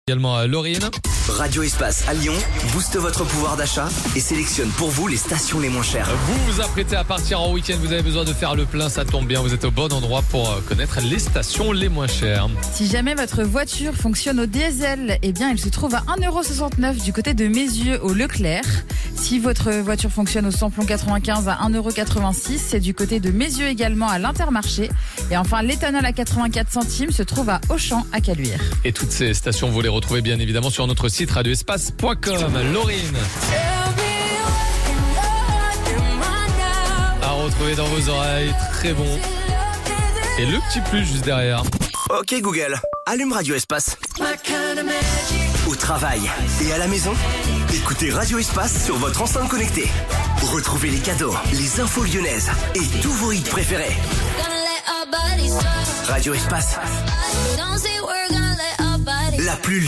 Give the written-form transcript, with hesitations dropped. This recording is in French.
Également à Laurine. Radio Espace à Lyon booste votre pouvoir d'achat et sélectionne pour vous les stations les moins chères. Vous vous apprêtez à partir en week-end, vous avez besoin de faire le plein, ça tombe bien, vous êtes au bon endroit pour connaître les stations les moins chères. Si jamais votre voiture fonctionne au diesel, eh bien elle se trouve à 1,69€ du côté de Mézieux au Leclerc. Si votre voiture fonctionne au samplon 95 à 1,86€, c'est du côté de Mézieux également à l'Intermarché. Et enfin, l'éthanol à 84 centimes se trouve à Auchan à Caluire. Et toutes ces stations, vous les retrouvez bien évidemment sur notre site radioespace.com. Laurine. À retrouver dans vos oreilles, très bon. Et le petit plus juste derrière. Ok Google, allume Radio Espace. Au travail et à la maison, écoutez Radio Espace sur votre enceinte connectée. Retrouvez les cadeaux, les infos lyonnaises et tous vos hits préférés. Radio Espace, la plus